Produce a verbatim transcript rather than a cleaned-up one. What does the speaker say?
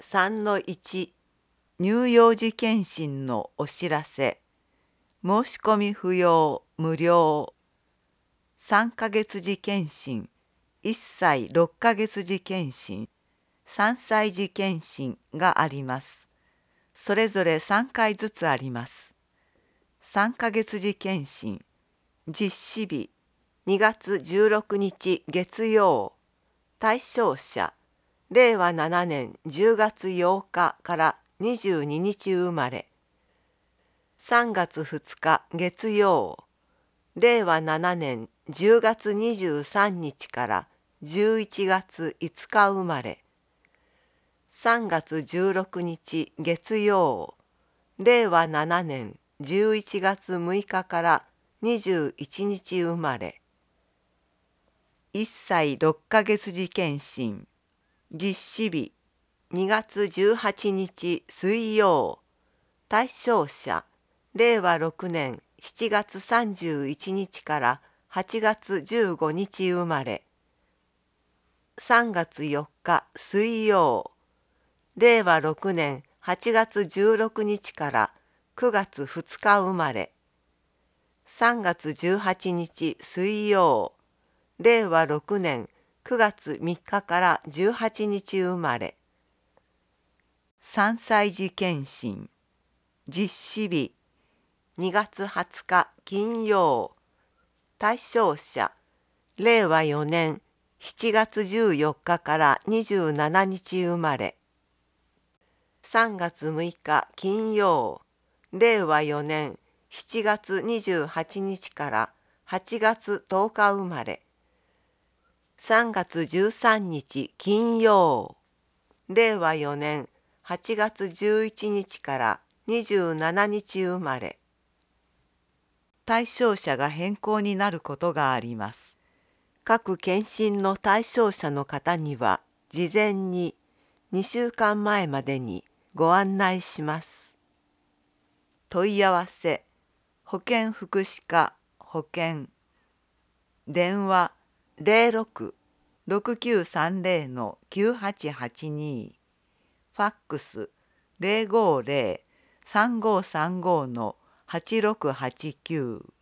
さんのいち 乳幼児健診のお知らせ。申し込み不要無料。さんかげつ児健診、いっさいろっかげつ児健診、さんさい児健診があります。それぞれさんかいずつあります。さんかげつ児健診、実施日にがつじゅうろくにち月曜。対象者れいわななねんじゅうがつようかからにじゅうににち生まれ。さんがつふつか月曜。れいわななねんじゅうがつにじゅうさんにちからじゅういちがついつか生まれ。さんがつじゅうろくにち月曜。れいわななねんじゅういちがつむいかからにじゅういちにち生まれ。いっさいろっかげつ児健診、実施日にがつじゅうはちにち水曜。対象者れいわろくねんしちがつさんじゅういちにちからはちがつじゅうごにち生まれ。さんがつよっか水曜。れいわろくねんはちがつじゅうろくにちからくがつふつか生まれ。さんがつじゅうはちにち水曜。れいわろくねんくがつみっかからじゅうはちにち生まれ。さんさい児健診、実施日にがつはつか金曜。対象者れいわよねんしちがつじゅうよっかからにじゅうしちにち生まれ。さんがつむいか金曜。れいわよねんしちがつにじゅうはちにちからはちがつとおか生まれ。さんがつじゅうさんにち金曜。れいわよねんはちがつじゅういちにちからにじゅうしちにち生まれ。対象者が変更になることがあります。各検診の対象者の方には事前ににしゅうかんまえまでにご案内します。問い合わせ保健福祉課保健電話 ゼロろく ろくきゅうさんゼロ きゅうはちはちに ファックス ゼロごゼロ さんごさんご はちろくはちきゅう